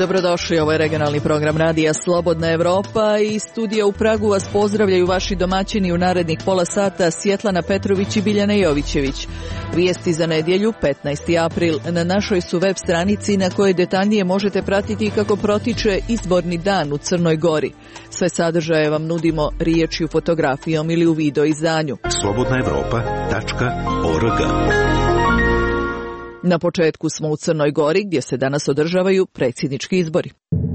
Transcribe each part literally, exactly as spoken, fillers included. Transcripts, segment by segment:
Dobrodošli, ovo je regionalni program radija Slobodna Evropa i studija u Pragu vas pozdravljaju vaši domaćini u narednih pola sata Svjetlana Petrović i Biljana Jovićević. Vijesti za nedjelju, petnaesti april, na našoj su web stranici na kojoj detaljnije možete pratiti kako protiče izborni dan u Crnoj Gori. Sve sadržaje vam nudimo riječju, fotografijom ili u video izdanju. slobodna evropa tačka org. Na početku smo u Crnoj Gori gdje se danas održavaju predsjednički izbori.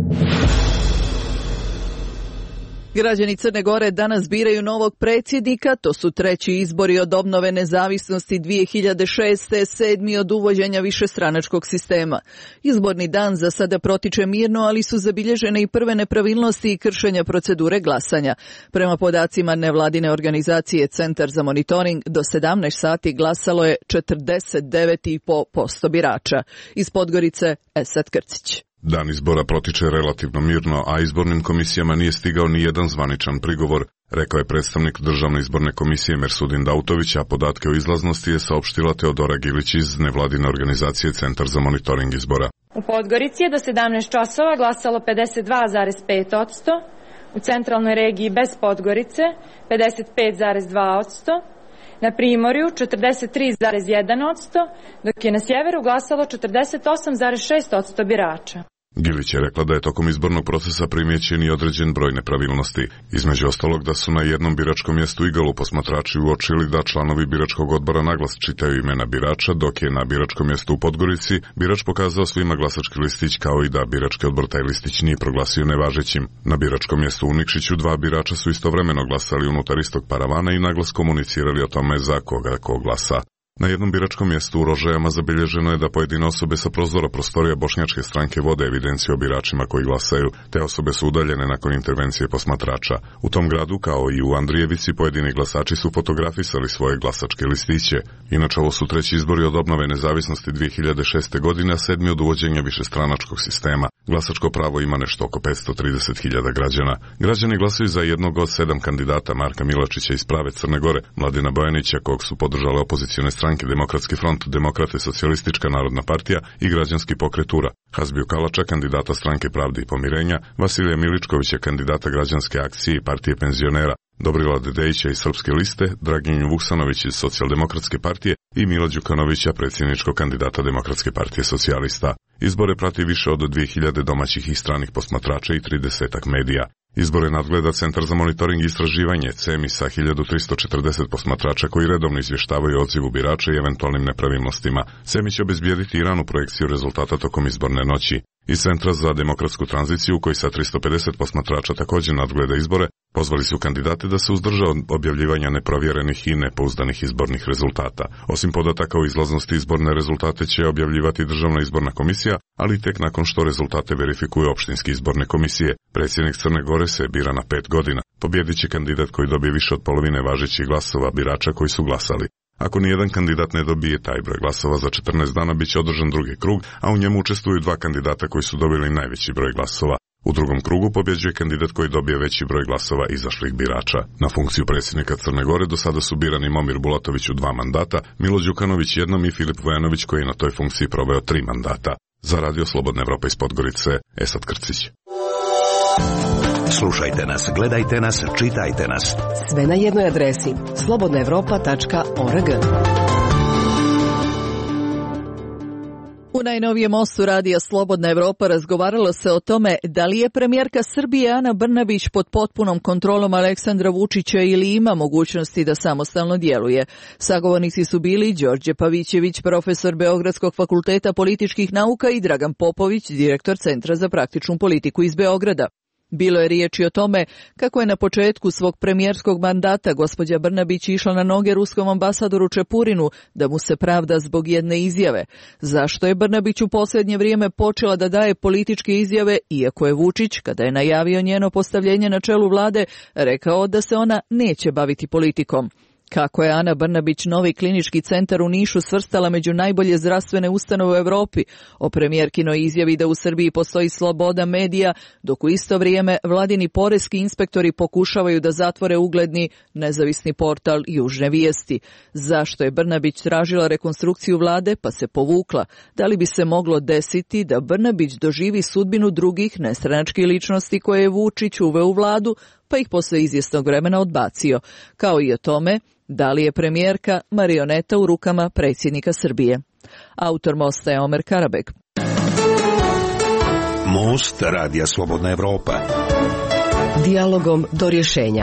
Građani Crne Gore danas biraju novog predsjednika, to su treći izbori od obnove nezavisnosti dvije hiljade šeste. sedmi od uvođenja višestranačkog sistema. Izborni dan za sada protiče mirno, ali su zabilježene i prve nepravilnosti i kršenja procedure glasanja. Prema podacima nevladine organizacije Centar za monitoring, do sedamnaest sati glasalo je četrdeset devet zarez pet posto birača. Iz Podgorice, Esad Krcić. Dan izbora protiče relativno mirno, a izbornim komisijama nije stigao ni jedan zvaničan prigovor, rekao je predstavnik Državne izborne komisije Mersudin Dautović, a podatke o izlaznosti je saopštila Teodora Gilić iz nevladine organizacije Centar za monitoring izbora. U Podgorici je do sedamnaest časova glasalo pedeset dva zarez pet posto, u centralnoj regiji bez Podgorice pedeset pet zarez dva posto, na Primorju četrdeset tri zarez jedan posto, dok je na sjeveru glasalo četrdeset osam zarez šest posto birača. Gilić je rekla da je tokom izbornog procesa primijećen i određen broj nepravilnosti. Između ostalog da su na jednom biračkom mjestu Igalu posmatrači uočili da članovi biračkog odbora naglas čitaju imena birača, dok je na biračkom mjestu u Podgorici birač pokazao svima glasački listić, kao i da birački odbor taj listić nije proglasio nevažećim. Na biračkom mjestu u Nikšiću dva birača su istovremeno glasali unutar istog paravana i naglas komunicirali o tome za koga ko glasa. Na jednom biračkom mjestu u Rožajama zabilježeno je da pojedine osobe sa prozora prostorija Bošnjačke stranke vode evidenciju o biračima koji glasaju. Te osobe su udaljene nakon intervencije posmatrača. U tom gradu, kao i u Andrijevici, pojedini glasači su fotografisali svoje glasačke listiće. Inače, ovo su treći izbori od obnove nezavisnosti dvije hiljade šeste. godine, a sedmi od uvođenja višestranačkog sistema. Glasačko pravo ima nešto oko petsto trideset hiljada građana. Građani glasaju za jednog od sedam kandidata, Marka Milačića iz Prave Crne Gore, Mladina Bojanića, kog su podržale opozicione strane Demokratski front, Demokrate, Socijalistička narodna partija i Građanski pokret U R A, Hazbiju Kalača, kandidata Stranke pravde i pomirenja, Vasilija Miličkovića, kandidata Građanske akcije i Partije penzionera, Dobrila Dedejića iz Srpske liste, Draginju Vuksanović iz Socijaldemokratske partije i Mila Đukanovića, predsjedničkog kandidata Demokratske partije socijalista. Izbore prati više od dvije hiljade domaćih i stranih posmatrača i tridesetak medija. Izbore nadgleda Centar za monitoring i istraživanje C E M I sa hiljadu tristo četrdeset posmatrača koji redovno izvještavaju o odzivu birača i eventualnim nepravilnostima. C E M I će obezbijediti i ranu projekciju rezultata tokom izborne noći. Iz Centra za demokratsku tranziciju, koji sa tristo pedeset posmatrača također nadgleda izbore, pozvali su kandidate da se uzdrže od objavljivanja neprovjerenih i nepouzdanih izbornih rezultata. Osim podataka o izlaznosti, izborne rezultate će objavljivati Državna izborna komisija, ali tek nakon što rezultate verifikuju opštinske izborne komisije. Predsjednik Crne Gore se bira na pet godina. Pobjedit će kandidat koji dobije više od polovine važećih glasova birača koji su glasali. Ako nijedan kandidat ne dobije taj broj glasova za četrnaest dana, bit će održan drugi krug, a u njemu učestvuju dva kandidata koji su dobili najveći broj glasova. U drugom krugu pobjeđuje kandidat koji dobije veći broj glasova izašlih birača. Na funkciju predsjednika Crne Gore do sada su birani Momir Bulatović u dva mandata, Milo Đukanović jednom i Filip Vojanović koji je na toj funkciji proveo tri mandata. Za Radio Slobodna Evropa iz Podgorice, Esad Krcić. Slušajte nas, gledajte nas, čitajte nas. Sve na jednoj adresi slobodna evropa tačka org. U najnovijem mostu radija Slobodna Evropa razgovaralo se o tome da li je premijerka Srbije Ana Brnabić pod potpunom kontrolom Aleksandra Vučića ili ima mogućnosti da samostalno djeluje. Sagovornici su bili Đorđe Pavićević, profesor Beogradskog fakulteta političkih nauka i Dragan Popović, direktor Centra za praktičnu politiku iz Beograda. Bilo je riječi o tome kako je na početku svog premijerskog mandata gospođa Brnabić išla na noge ruskom ambasadoru Čepurinu da mu se pravda zbog jedne izjave. Zašto je Brnabić u posljednje vrijeme počela da daje političke izjave, iako je Vučić, kada je najavio njeno postavljenje na čelu vlade, rekao da se ona neće baviti politikom? Kako je Ana Brnabić novi klinički centar u Nišu svrstala među najbolje zdravstvene ustanove u Europi, o premijerkinoj izjavi da u Srbiji postoji sloboda medija, dok u isto vrijeme vladini poreski inspektori pokušavaju da zatvore ugledni nezavisni portal Južne vijesti. Zašto je Brnabić tražila rekonstrukciju vlade pa se povukla? Da li bi se moglo desiti da Brnabić doživi sudbinu drugih nestranačkih ličnosti koje je Vučić uveo u vladu, pa ih posle izvjesnog vremena odbacio, kao i o tome da li je premijerka marioneta u rukama predsjednika Srbije. Autor Mosta je Omer Karabek. Most radija Slobodna Evropa. Dijalogom do rješenja.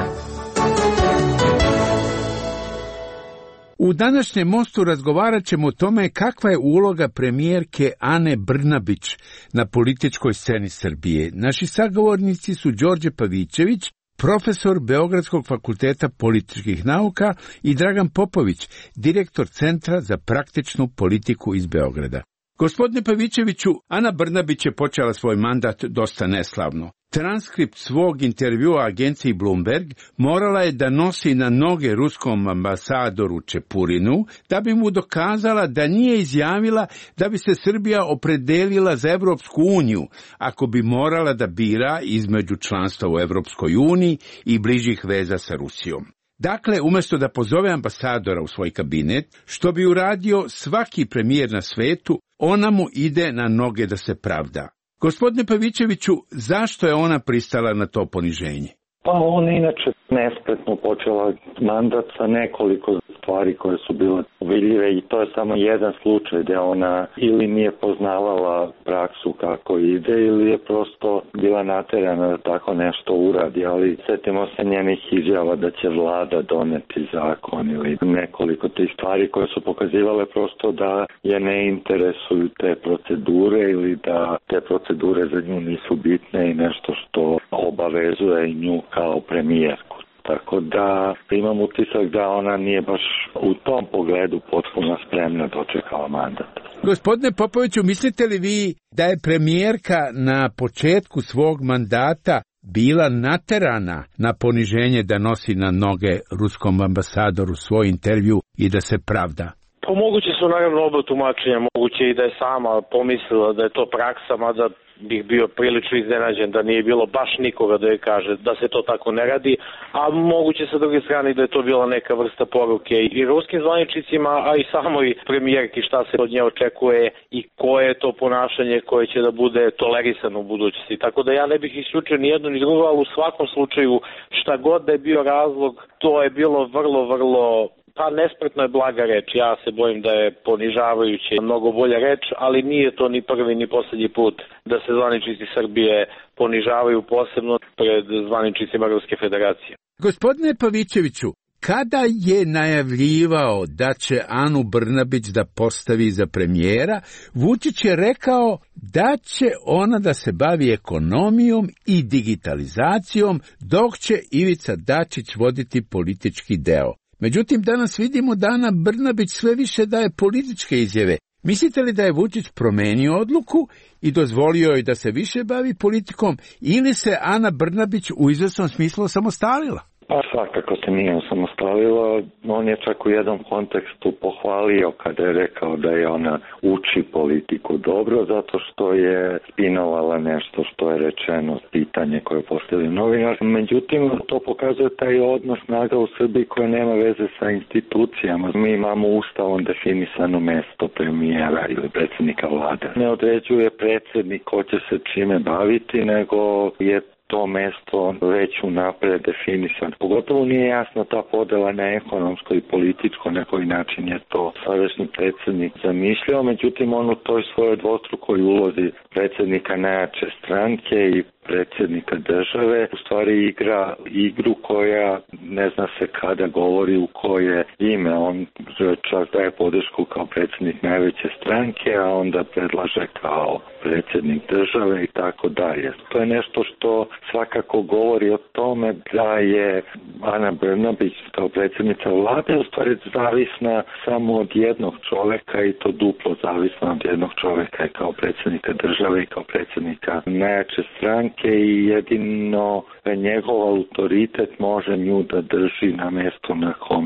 U današnjem Mostu razgovarat ćemo o tome kakva je uloga premijerke Ane Brnabić na političkoj sceni Srbije. Naši sagovornici su Đorđe Pavićević, profesor Beogradskog fakulteta političkih nauka, i Dragan Popović, direktor Centra za praktičnu politiku iz Beograda. Gospodine Pavićeviću, Ana Brnabić je počela svoj mandat dosta neslavno. Transkript svog intervjua agenciji Bloomberg morala je da nosi na noge ruskom ambasadoru Čepurinu da bi mu dokazala da nije izjavila da bi se Srbija opredelila za Evropsku uniju ako bi morala da bira između članstva u Evropskoj uniji i bližih veza sa Rusijom. Dakle, umjesto da pozove ambasadora u svoj kabinet, što bi uradio svaki premijer na svetu, ona mu ide na noge da se pravda. Gospodine Pavićeviću, zašto je ona pristala na to poniženje? Pa ona inače nespretno počela mandat sa nekoliko stvari koje su bile vidljive i to je samo jedan slučaj gdje ona ili nije poznavala praksu kako ide ili je prosto bila naterana da tako nešto uradi, ali sjetimo se njenih izjava da će vlada doneti zakon ili nekoliko tih stvari koje su pokazivale prosto da je ne interesuju te procedure ili da te procedure za nju nisu bitne i nešto što obavezuje i nju kao premijerku. Tako da imam utisak da ona nije baš u tom pogledu potpuno spremna dočekala mandat. Gospodine Popoviću, mislite li vi da je premijerka na početku svog mandata bila naterana na poniženje da nosi na noge ruskom ambasadoru svoj intervju i da se pravda? Pa moguće su naravno oba tumačenja, moguće i da je sama pomislila da je to praksa, mada bih bio prilično iznenađen da nije bilo baš nikoga da joj kaže da se to tako ne radi, a moguće sa druge strane da je to bila neka vrsta poruke i ruskim zvaničnicima, a i samoj premijerki šta se od nje očekuje i koje je to ponašanje koje će da bude tolerisano u budućnosti. Tako da ja ne bih isključio ni jedno ni drugo, ali u svakom slučaju šta god da je bio razlog, to je bilo vrlo, vrlo... Pa nespretno je blaga reč, ja se bojim da je ponižavajuće mnogo bolja reč, ali nije to ni prvi ni posljednji put da se zvaničnici Srbije ponižavaju posebno pred zvaničnicima Ruske federacije. Gospodine Pavićeviću, kada je najavljivao da će Anu Brnabić da postavi za premijera, Vučić je rekao da će ona da se bavi ekonomijom i digitalizacijom, dok će Ivica Dačić voditi politički deo. Međutim, danas vidimo da Ana Brnabić sve više daje političke izjave. Mislite li da je Vučić promenio odluku i dozvolio joj da se više bavi politikom ili se Ana Brnabić u izvesnom smislu samostalila? Pa svakako se nije osamostalila, on je čak u jednom kontekstu pohvalio kada je rekao da je ona uči politiku dobro zato što je spinovala nešto što je rečeno, pitanje koje je postavili novinar. Međutim, to pokazuje taj odnos snaga u Srbiji koja nema veze sa institucijama. Mi imamo ustavom definisano mesto premijera ili predsjednika vlade. Ne određuje predsjednik ko će se čime baviti, nego je to mesto već unapred definisan. Pogotovo nije jasna ta podela na ekonomsko i političko, na koji način je to sadašnji predsjednik zamišljao, međutim on u toj svojoj dvostrukoj ulozi predsjednika najjače stranke i predsjednika države u stvari igra igru koja ne zna se kada govori u koje ime. On čak daje podršku kao predsjednik najveće stranke, a onda predlaže kao predsjednik države i tako dalje. To je nešto što svakako govori o tome da je Ana Brnabić kao predsjednica vlade u stvari zavisna samo od jednog čovjeka i to duplo zavisna od jednog čovjeka kao predsjednika države i kao predsjednika najjače stranke i jedino njegov autoritet može nju da drži na mjestu na kome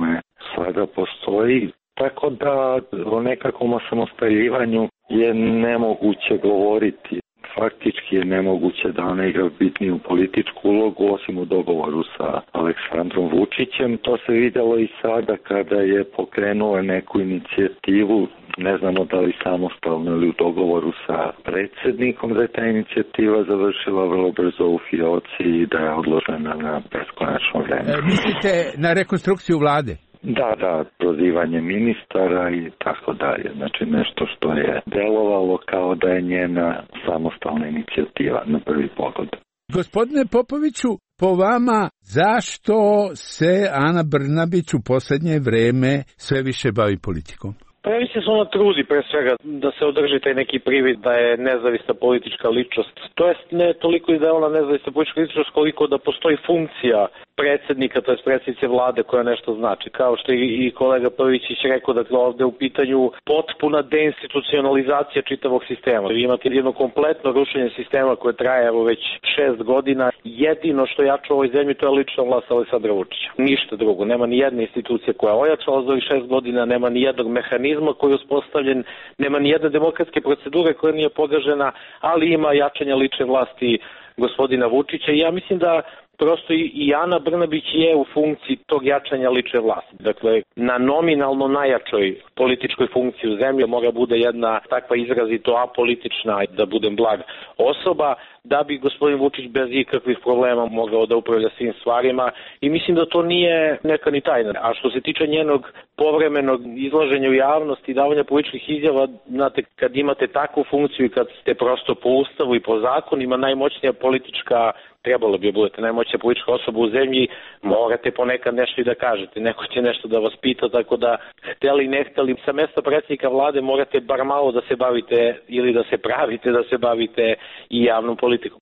sada postoji. Tako da o nekakvom osamostaljivanju je nemoguće govoriti. Faktički je nemoguće da ona igra bitniju političku ulogu, osim u dogovoru sa Aleksandrom Vučićem. To se vidjelo i sada kada je pokrenula neku inicijativu, ne znamo da li samostalno ili u dogovoru sa predsjednikom, da je ta inicijativa završila vrlo brzo u fioci i da je odložena na beskonačno vreme. E, mislite na rekonstrukciju vlade? Da, da, prozivanje ministara i tako dalje. Znači nešto što je delovalo kao da je njena samostalna inicijativa na prvi pogled. Gospodine Popoviću, po vama zašto se Ana Brnabić u posljednje vreme sve više bavi politikom? Pa ja mislim da se ona trudi pre svega da se održi taj neki privid da je nezavisna politička ličnost. To jest ne toliko i da je ona nezavisna politička ličnost koliko da postoji funkcija predsjednika, to jest predsjednice vlade koja nešto znači. Kao što je i kolega Pavićić rekao, dakle ovdje u pitanju potpuna deinstitucionalizacija čitavog sistema. Vi imate jedno kompletno rušenje sistema koje traje evo već šest godina. Jedino što jača u ovoj zemlji to je lična vlast Aleksandra Vučića. Ništa drugo. Nema ni jedna institucija koja je ojačala za ovih šest godina, nema ni jednog mehanizma koji je uspostavljen, nema ni jedne demokratske procedure koja nije pogažena, ali ima jačanja lične vlasti gospodina Vučića i ja mislim da prosto i Ana Brnabić je u funkciji tog jačanja lične vlasti. Dakle, na nominalno najjačoj političkoj funkciji u zemlji mora bude jedna takva izrazito apolitična, da budem blag, osoba, da bi gospodin Vučić bez ikakvih problema mogao da upravlja svim stvarima i mislim da to nije neka ni tajna. A što se tiče njenog povremenog izlaženja u javnosti i davanja političkih izjava, znate, kad imate takvu funkciju i kad ste prosto po ustavu i po zakonima najmoćnija politička, trebalo bi budete najmoćnija politička osoba u zemlji, morate ponekad nešto i da kažete. Neko će nešto da vas pita, tako da hteli ne hteli sa mesta predsjednika vlade morate bar malo da se bavite ili da se pravite da se bavite i javnom politikom.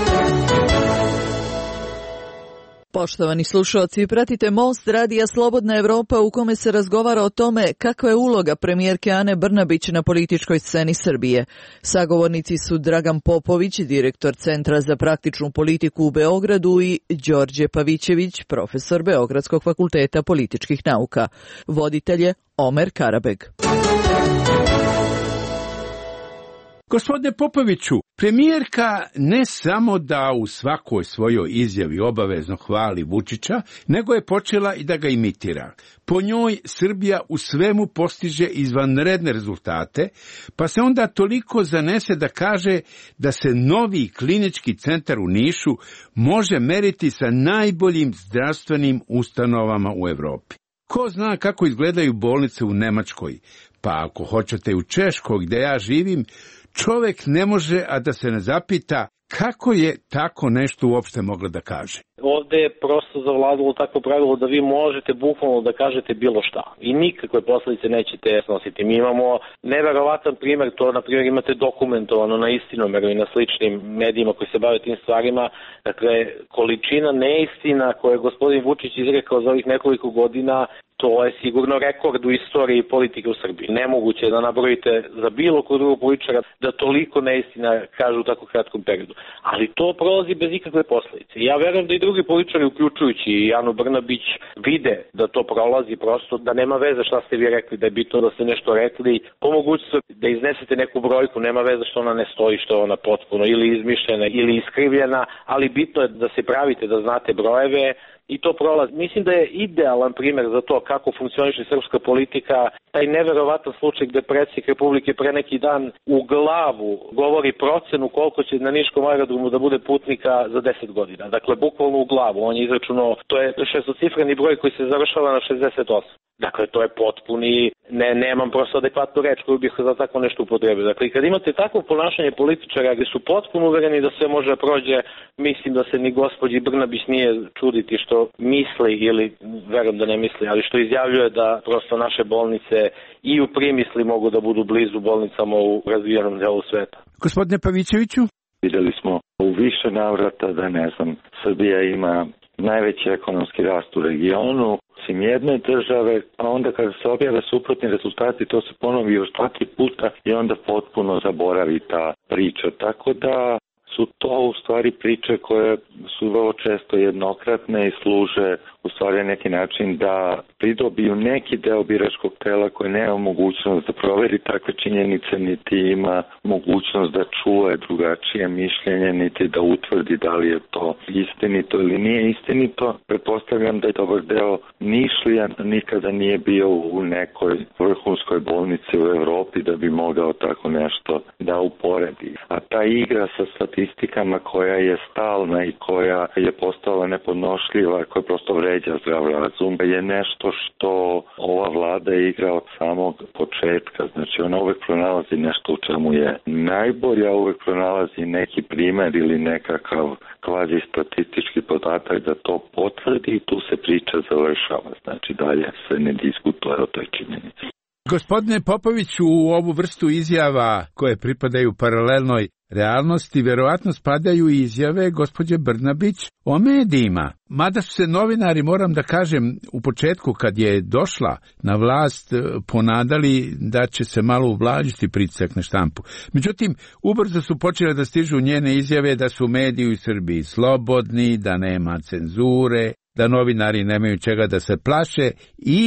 Poštovani slušalci, pratite Most radija Slobodna Evropa u kome se razgovara o tome kakva je uloga premijerke Ane Brnabić na političkoj sceni Srbije. Sagovornici su Dragan Popović, direktor Centra za praktičnu politiku u Beogradu i Đorđe Pavićević, profesor Beogradskog fakulteta političkih nauka. Voditelj je Omer Karabeg. Gospodine Popoviću, premijerka ne samo da u svakoj svojoj izjavi obavezno hvali Vučića, nego je počela i da ga imitira. Po njoj Srbija u svemu postiže izvanredne rezultate, pa se onda toliko zanese da kaže da se novi klinički centar u Nišu može meriti sa najboljim zdravstvenim ustanovama u Evropi. Ko zna kako izgledaju bolnice u Nemačkoj, pa ako hoćete u Češkoj gdje ja živim, čovjek ne može a da se ne zapita kako je tako nešto uopšte mogla da kaže. Ovdje je prosto zavladalo takvo pravilo da vi možete bukvalno da kažete bilo šta i nikakve posljedice nećete snositi. Mi imamo neverovatan primjer, to na primjer imate dokumentovano na Istinomeru i na sličnim medijima koji se bave tim stvarima. Dakle, količina neistina koje je gospodin Vučić izrekao za ovih nekoliko godina, to je sigurno rekord u istoriji politike u Srbiji. Nemoguće je da nabrojite za bilo kod drugog političara da toliko neistina kažu u tako kratkom periodu. Ali to prolazi bez ikakve posljedice. Ja verujem da i drugi političari, uključujući i Anu Brnabić, vide da to prolazi, prosto da nema veze šta ste vi rekli, da je bitno da ste nešto rekli. Po mogućnosti da iznesete neku brojku, nema veze što ona ne stoji, što je ona potpuno ili izmišljena ili iskrivljena, ali bitno je da se pravite, da znate brojeve. I to prolazi. Mislim da je idealan primjer za to kako funkcioniše srpska politika, taj neverovatan slučaj gde predsjednik Republike pre neki dan u glavu govori procenu koliko će na Niškom aerodromu da bude putnika za deset godina. Dakle, bukvalno u glavu. On je izračunao, to je šestocifreni broj koji se završava na šezdeset osam. Dakle, to je potpuni, ne, nemam prosto adekvatnu reč koju bih za tako nešto upotrebio. Dakle, kad imate takvo ponašanje političara gdje su potpuno uvereni da sve može da prođe, mislim da se ni gospođi Brnabić nije čuditi što misli, ili verujem da ne misli, ali što izjavljuje da prosto naše bolnice i u primisli mogu da budu blizu bolnicama u razvijenom delu sveta. Gospodine Pavićeviću? Vidjeli smo u više navrata da, ne znam, Srbija ima najveći ekonomski rast u regionu, osim jedne države, a onda kada se objave suprotni rezultati, to se ponovi još svaki puta i onda potpuno zaboravi ta priča. Tako da su to u stvari priče koje su vrlo često jednokratne i služe u stvari neki način da pridobiju neki deo biračkog tela koji nema mogućnost da proveri takve činjenice, niti ima mogućnost da čuje drugačije mišljenje, niti da utvrdi da li je to istinito ili nije istinito. Pretpostavljam da je dobar deo Nišlija nikada nije bio u nekoj vrhunskoj bolnici u Evropi da bi mogao tako nešto da uporedi. A ta igra sa statistikama koja je stalna i koja je postala nepodnošljiva, koja prosto vređa zdrav razum, je nešto što ova vlada igra od samog početka. Znači ona uvek pronalazi nešto u čemu je najbolja, uvek pronalazi neki primer ili nekakav kvazi statistički podatak da to potvrdi i tu se priča završava. Znači dalje se ne diskutuje o toj činjenici. Gospodine Popoviću, u ovu vrstu izjava koje pripadaju paralelnoj realnosti verovatno spadaju i izjave gospođe Brnabić o medijima. Mada su se novinari, moram da kažem, u početku kad je došla na vlast ponadali da će se malo ublažiti pritisak na štampu. Međutim, ubrzo su počele da stižu njene izjave da su mediji u Srbiji slobodni, da nema cenzure, da novinari nemaju čega da se plaše i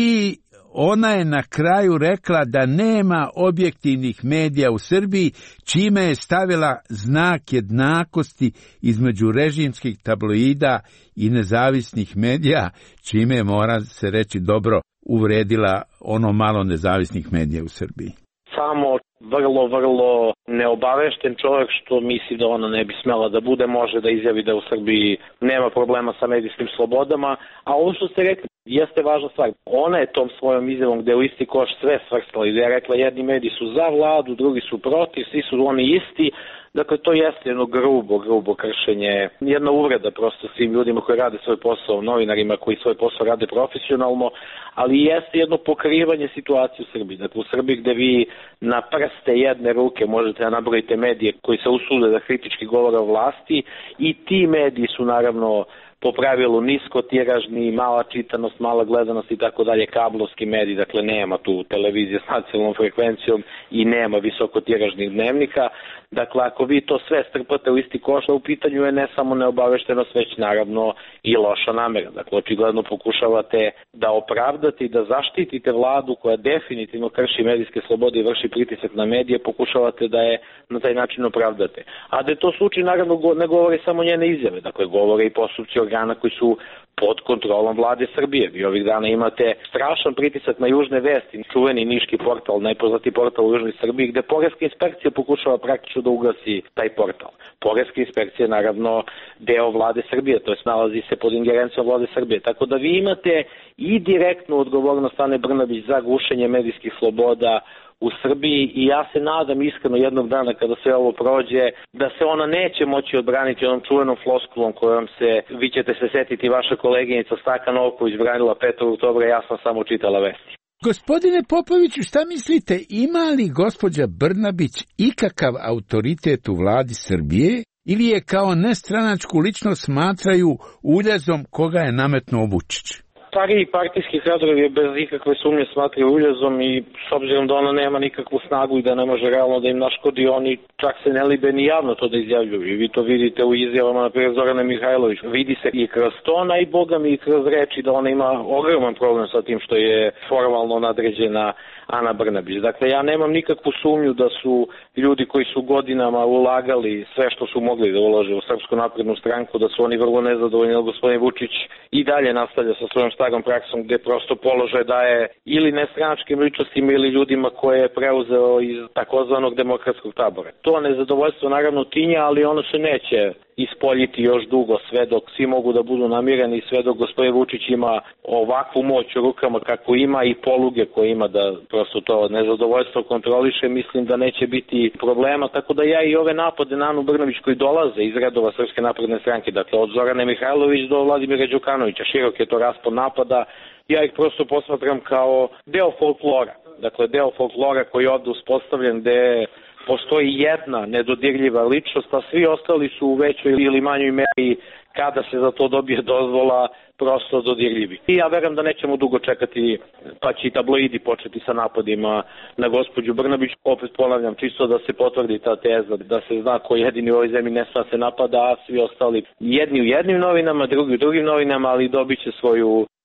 ona je na kraju rekla da nema objektivnih medija u Srbiji, čime je stavila znak jednakosti između režimskih tabloida i nezavisnih medija, čime je, mora se reći, dobro uvredila ono malo nezavisnih medija u Srbiji. Samo vrlo, vrlo neobavešten čovjek, što misli da ona ne bi smela da bude, može da izjavi da u Srbiji nema problema sa medijskim slobodama, a ovo što ste rekli jeste važna stvar. Ona je tom svojom izjavom gde u isti koš sve svrstala i gde je rekla jedni mediji su za vladu, drugi su protiv, svi su oni isti. Dakle, to jeste jedno grubo, grubo kršenje, jedna uvreda prosto svim ljudima koji rade svoj posao, novinarima koji svoj posao rade profesionalno, ali jeste jedno pokrivanje situacije u Srbiji. Dakle, u Srbiji gde vi na prste jedne ruke možete da nabrojite medije koji se usude da kritički govore o vlasti i ti mediji su naravno po pravilu niskotiražni, mala čitanost, mala gledanost i tako dalje, kablovski mediji, dakle nema tu televizije s nacionalnom frekvencijom i nema visokotiražnih dnevnika. Dakle, ako vi to sve strpate u isti koš, u pitanju je ne samo neobaveštenost, već naravno i loša namera. Dakle, očigledno pokušavate da opravdate i da zaštitite vladu koja definitivno krši medijske slobode i vrši pritisak na medije, pokušavate da je na taj način opravdate. A da je to slučaj, naravno, ne govore samo njene izjave, dakle, govore i postupci organa koji su pod kontrolom vlade Srbije. Vi ovih dana imate strašan pritisak na Južne vesti, čuveni niški portal, najpoznati portal u Južnoj Srbiji, gde poreska inspekcija pokušava praktično da ugasi taj portal. Poreska inspekcija je naravno deo vlade Srbije, to je nalazi se pod ingerencijom vlade Srbije. Tako da vi imate i direktnu odgovornost Ane Brnabić za gušenje medijskih sloboda u Srbiji i ja se nadam iskreno jednog dana kada sve ovo prođe da se ona neće moći odbraniti onom čuvenom floskulom kojom se, vi ćete se setiti, vaša koleginica Staka Novković branila petog oktobra, ja sam samo čitala vesti. Gospodine Popoviću, šta mislite, ima li gospođa Brnabić ikakav autoritet u vladi Srbije ili je kao nestranačku ličnost smatraju uljezom koga je nametnuo Vučić? Stariji partijski kadrovi je bez ikakve sumnje smatraju uljezom i s obzirom da ona nema nikakvu snagu i da ne može realno da im naškodi, oni čak se ne libe ni javno to da izjavljuju. I vi to vidite u izjavama, na primjer, Zorane Mihajlović. Vidi se i kroz tona i boga mi i kroz reči da ona ima ogroman problem sa tim što je formalno nadređena Ana Brnabić. Dakle, ja nemam nikakvu sumnju da su ljudi koji su godinama ulagali sve što su mogli da ulože u Srpsku naprednu stranku, da su oni vrlo nezadovoljni, ali gospodin Vučić i dalje nastavlja sa svojom starom praksom gde prosto položaj daje ili nestranačkim ličnostima ili ljudima koje je preuzeo iz takozvanog demokratskog tabora. To nezadovoljstvo naravno tinja, ali ono se neće ispoljiti još dugo, sve dok svi mogu da budu namireni, sve dok gospodin Vučić ima ovakvu moć u rukama kako ima i poluge koje ima da prosto to nezadovoljstvo kontroliše, mislim da neće biti problema, tako da ja i ove napade na Anu Brnabić koji dolaze iz redova Srpske napredne stranke, dakle od Zorane Mihajlović do Vladimira Đukanovića, širok je to raspon napada, ja ih prosto posmatram kao deo folklora, dakle deo folklora koji je ovde uspostavljen, gde postoji jedna nedodirljiva ličnost, a svi ostali su u većoj ili manjoj meri, kada se za to dobije dozvola, prosto dodirljivi. I ja verujem da nećemo dugo čekati, pa će i tabloidi početi sa napadima na gospođu Brnabić. Opet ponavljam, čisto da se potvrdi ta teza, da se zna ko jedini u ovoj zemlji ne sva se napada, a svi ostali jedni u jednim novinama, drugi u drugim novinama, ali dobit će svoju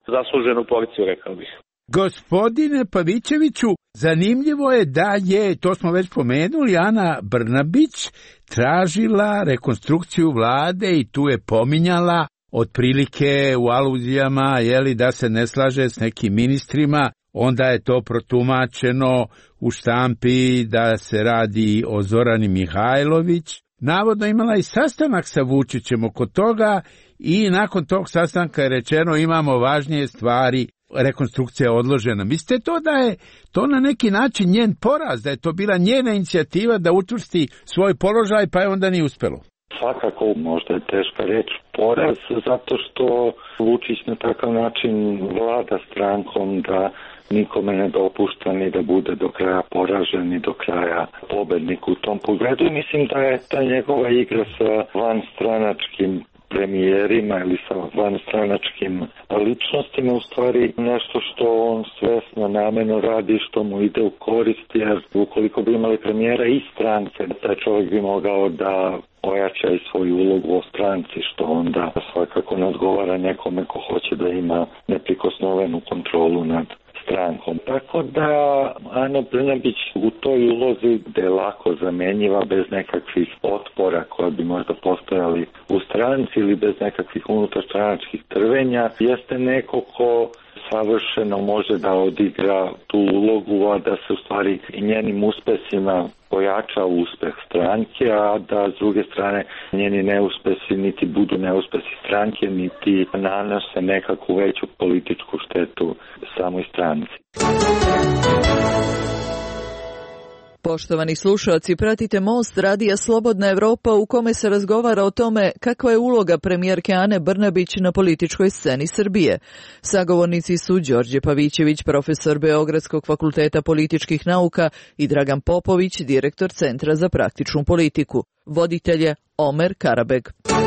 zasluženu porciju, rekao bih. Gospodine Pavićeviću, zanimljivo je da je, to smo već pomenuli, Ana Brnabić tražila rekonstrukciju vlade i tu je pominjala otprilike u aluzijama, jeli, da se ne slaže s nekim ministrima, onda je to protumačeno u štampi da se radi o Zorani Mihajlović. Navodno imala i sastanak sa Vučićem oko toga i nakon tog sastanka je rečeno imamo važnije stvari, rekonstrukcija je odložena. Mislite to da je to na neki način njen poraz, da je to bila njena inicijativa da učvrsti svoj položaj, pa je onda nije uspelo? Svakako, možda je teška reč poraz, zato što Vučić na takav način vlada strankom da nikome ne dopušta ni da bude do kraja poražen, ni do kraja pobednik u tom pogledu. I mislim da je ta njegova igra sa vanstranačkim premijerima ili sa vanstranačkim ličnostima u stvari nešto što on svesno nameno radi, što mu ide u korist, jer ukoliko bi imali premijera i strance, taj čovjek bi mogao da ojača i svoju ulogu u stranci, što onda svakako ne odgovara nekome ko hoće da ima neprikosnovenu kontrolu nad strankom. Tako da Ana Brnabić u toj ulozi gde je lako zamenjiva bez nekakvih otpora koje bi možda postojali u stranci ili bez nekakvih unutarstranačkih trvenja, jeste neko ko savršeno može da odigra tu ulogu, a da se u stvari i njenim uspesima pojača uspeh stranke, a da s druge strane njeni neuspesi niti budu neuspesi stranke, niti nanose nekakvu veću političku štetu samoj stranci. Poštovani slušalci, pratite Most radija Slobodna Evropa u kome se razgovara o tome kakva je uloga premijerke Ane Brnabić na političkoj sceni Srbije. Sagovornici su Đorđe Pavićević, profesor Beogradskog fakulteta političkih nauka i Dragan Popović, direktor Centra za praktičnu politiku. Voditelj je Omer Karabeg.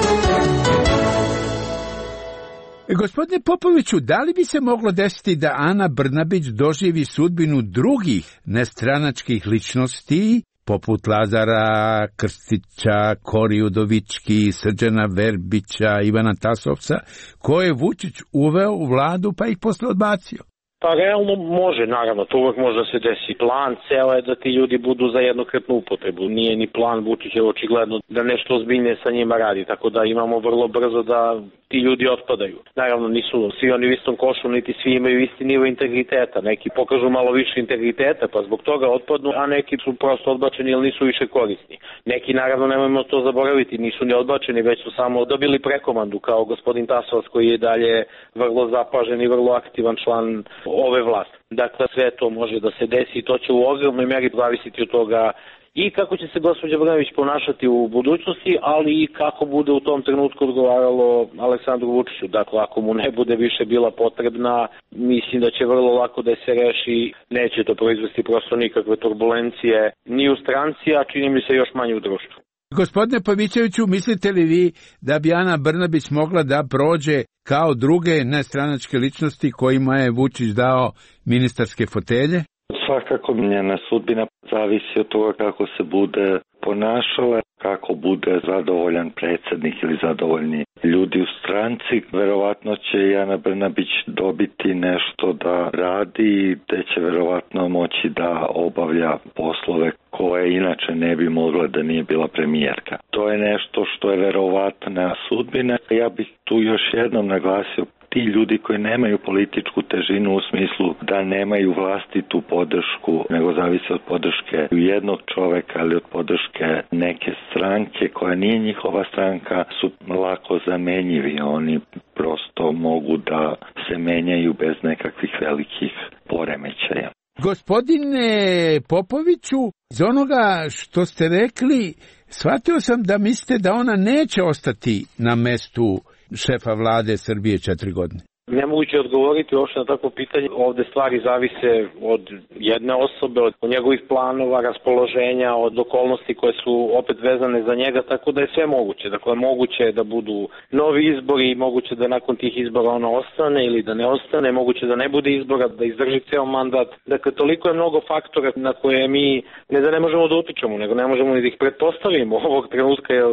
Gospodine Popoviću, da li bi se moglo desiti da Ana Brnabić doživi sudbinu drugih nestranačkih ličnosti, poput Lazara Krstića, Kori Udovički, Srđana Verbića, Ivana Tasovca, koje je Vučić uveo u vladu pa ih posle odbacio? Pa realno može, naravno, to uvek može da se desi. Plan ceo je da ti ljudi budu za jednokratnu upotrebu. Nije ni plan Vučića očigledno da nešto ozbiljnije sa njima radi, tako da imamo vrlo brzo da ti ljudi otpadaju. Naravno, nisu svi oni u istom košu, niti svi imaju isti nivo integriteta. Neki pokažu malo više integriteta, pa zbog toga otpadnu, a neki su prosto odbačeni jer nisu više korisni. Neki, naravno, nemojmo to zaboraviti, nisu ni odbačeni, već su samo dobili prekomandu, kao gospodin Tasovac koji je dalje vrlo zapažen i vrlo aktivan član ove vlasti. Dakle, sve to može da se desi i to će u ogromnoj meri zavisiti od toga i kako će se gospođa Brnabić ponašati u budućnosti, ali i kako bude u tom trenutku odgovaralo Aleksandru Vučiću. Dakle, ako mu ne bude više bila potrebna, mislim da će vrlo lako da se reši, neće to proizvesti prosto nikakve turbulencije ni u stranci, a čini mi se još manje u društvu. Gospodine Pavićeviću, mislite li vi da bi Ana Brnabić mogla da prođe kao druge nestranačke ličnosti kojima je Vučić dao ministarske fotelje? Svakako njena sudbina zavisi od toga kako se bude ponašala, kako bude zadovoljan predsjednik ili zadovoljni ljudi u stranci. Verovatno će i Ana Brnabić dobiti nešto da radi, te će verovatno moći da obavlja poslove koje inače ne bi mogla da nije bila premijerka. To je nešto što je verovatna sudbina. Ja bih tu još jednom naglasio, ti ljudi koji nemaju političku težinu u smislu da nemaju vlastitu podršku, nego zavise od podrške jednog čoveka ili od podrške neke stranke koja nije njihova stranka, su lako zamenjivi. Oni prosto mogu da se menjaju bez nekakvih velikih poremećaja. Gospodine Popoviću, iz onoga što ste rekli, shvatio sam da mislite da ona neće ostati na mestu šefa vlade Srbije četiri godine. Nemoguće odgovoriti uopšte na takvo pitanje. Ovde stvari zavise od jedne osobe, od njegovih planova, raspoloženja, od okolnosti koje su opet vezane za njega, tako da je sve moguće. Dakle, moguće je da budu novi izbori, moguće da nakon tih izbora ona ostane ili da ne ostane, moguće da ne bude izbora, da izdrži ceo mandat. Dakle, toliko je mnogo faktora na koje mi ne da ne možemo da utičemo, nego ne možemo ni da ih pretpostavimo ovog trenutka, jer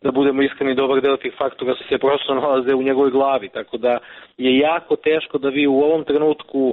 da budemo iskreni, dobar deo tih faktora se, se prosto nalaze u njegovoj glavi, tako da je jako teško da vi u ovom trenutku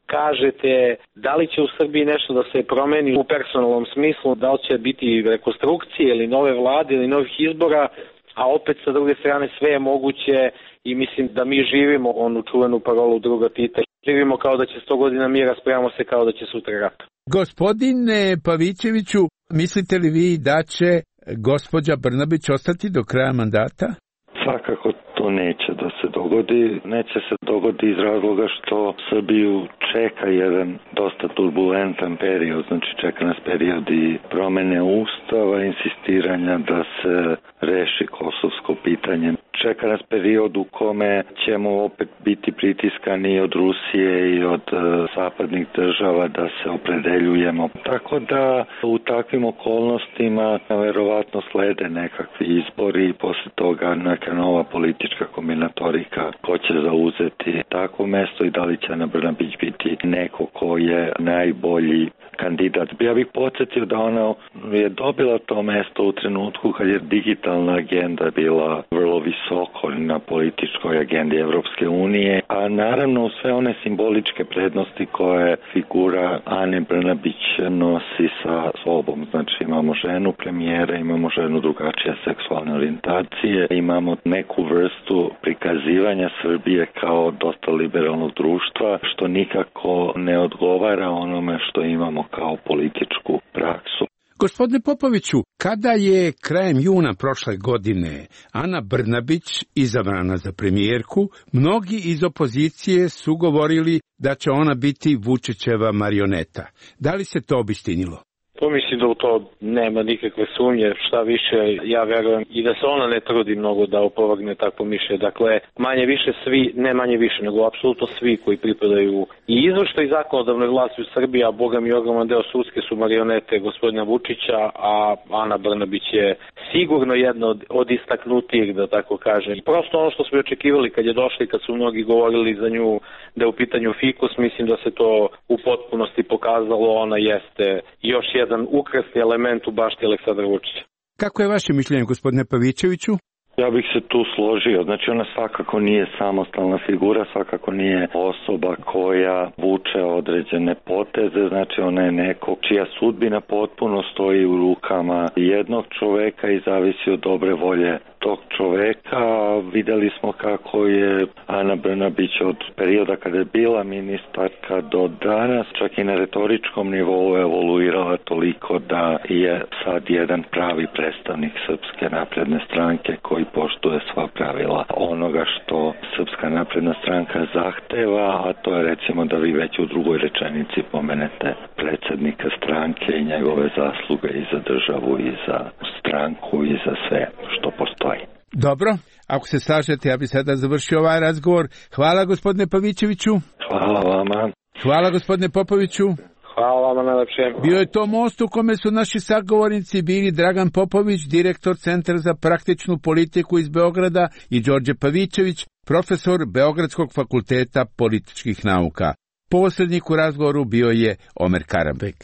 kažete da li će u Srbiji nešto da se promeni u personalnom smislu, da li će biti rekonstrukcije ili nove vlade ili novih izbora, a opet sa druge strane sve je moguće i mislim da mi živimo onu čuvenu parolu druga Tita. Živimo kao da će sto godina mira, spremamo se kao da će sutra rat. Gospodine Pavićeviću, mislite li vi da će gospođa Brnabić ostati do kraja mandata? Svakako to neće da se dogodi. Neće se dogodi iz razloga što Srbiju čeka jedan dosta turbulentan period, znači čeka nas period i promene ustava, insistiranja da se reši kosovsko pitanje. Čeka nas period u kome ćemo opet biti pritiskani od Rusije i od uh, zapadnih država da se opredeljujemo. Tako da u takvim okolnostima verovatno slede nekakvi izbori i posle toga neka nova politička kombinatorika ko će zauzeti takvo mesto i da li će Ana Brnabić biti neko ko je najbolji kandidat. Ja bih podsjetio da ona je dobila to mesto u trenutku kad je digitalna agenda bila vrlo visoko na političkoj agendi Evropske unije, a naravno sve one simboličke prednosti koje figura Ane Brnabić nosi sa sobom. Znači imamo ženu premijera, imamo ženu drugačije seksualne orijentacije, imamo neku vrstu prikazivanja Srbije kao dosta liberalnog društva, što nikako ne odgovara onome što imamo kao političku praksu. Gospodine Popoviću, kada je krajem juna prošle godine Ana Brnabić izabrana za premijerku, mnogi iz opozicije su govorili da će ona biti Vučićeva marioneta. Da li se to obistinilo? To mislim da u to nema nikakve sumnje, šta više ja verujem i da se ona ne trudi mnogo da opovrgne takvo mišljenje. Dakle, manje više svi, ne manje više, nego apsolutno svi koji pripadaju i izvršnoj i zakonodavnoj vlasti u Srbiji, a boga mi ogroman deo sudske su marionete gospodina Vučića, a Ana Brnabić je sigurno jedna od, od istaknutijih, da tako kažem. Prosto ono što smo očekivali kad je došli, kad su mnogi govorili za nju da je u pitanju fikus, mislim da se to u potpunosti pokazalo, ona jeste još jedan jedan ukrasni element u bašti Aleksandra Vučića. Kako je vaše mišljenje, gospodine Pavićeviću? Ja bih se tu složio. Znači ona svakako nije samostalna figura, svakako nije osoba koja vuče određene poteze, znači ona je neko čija sudbina potpuno stoji u rukama jednog čoveka i zavisi od dobre volje tog čoveka. Videli smo kako je Ana Brnabić od perioda kada je bila ministarka do danas, čak i na retoričkom nivou evoluirala toliko da je sad jedan pravi predstavnik Srpske napredne stranke koji poštuje sva pravila onoga što Srpska napredna stranka zahteva, a to je recimo da vi već u drugoj rečenici pomenete predsjednika stranke i njegove zasluge i za državu i za stranku i za sve što postoji. Dobro, ako se slažete, ja bih sada završio ovaj razgovor. Hvala gospodine Pavićeviću. Hvala vama. Hvala gospodine Popoviću. Hvala vama najlepše. Bio je to most u kome su naši sagovornici bili Dragan Popović, direktor Centra za praktičnu politiku iz Beograda, i Đorđe Pavićević, profesor Beogradskog fakulteta političkih nauka. Posrednik u razgovoru bio je Omer Karambek.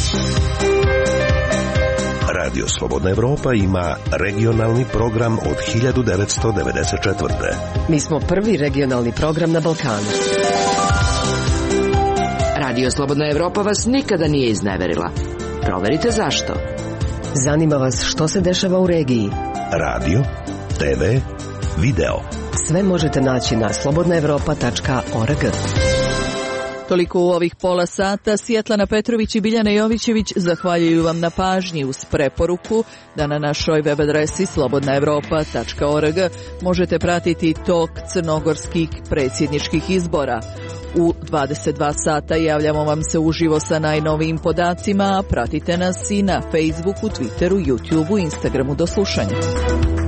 Radio Slobodna Evropa ima regionalni program od hiljadu devetsto devedeset četvrte. Mi smo prvi regionalni program na Balkanu. Radio Slobodna Evropa vas nikada nije izneverila. Proverite zašto. Zanima vas što se dešava u regiji. Radio, te ve, video. Sve možete naći na slobodna evropa tačka org. Toliko u ovih pola sata. Svjetlana Petrović i Biljana Jovićević zahvaljuju vam na pažnji uz preporuku da na našoj web adresi slobodna evropa tačka org možete pratiti tok crnogorskih predsjedničkih izbora. U dvadeset dva sata javljamo vam se uživo sa najnovijim podacima, a pratite nas i na Facebooku, Twitteru, YouTubeu, Instagramu. Do slušanja.